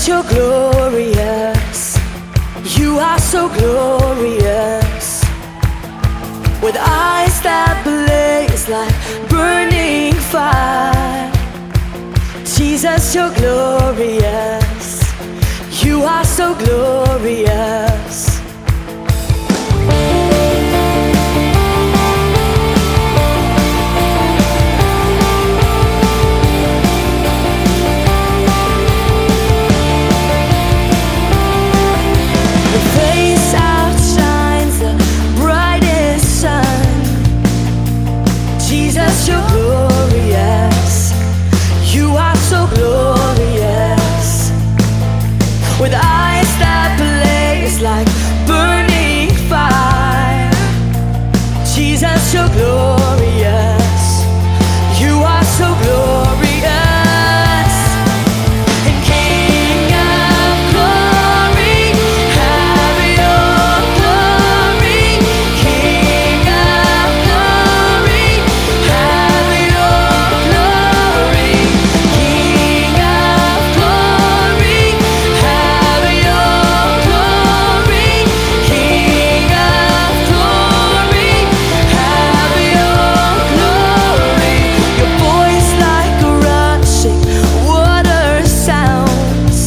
Jesus, you're glorious. You are so glorious. With eyes that blaze like burning fire. Jesus, you're glorious. You are so glorious. Jesus, you're glorious. You are so glorious. With eyes that blaze like burning fire. Jesus, you're glorious. You are so glorious. And King of glory, have your glory. King of glory, have your glory. King of glory, have your glory. King of glory, have your glory. Your voice like a rushing water sounds.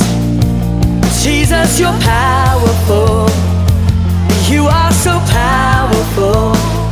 Jesus, you're powerful. You are so powerful.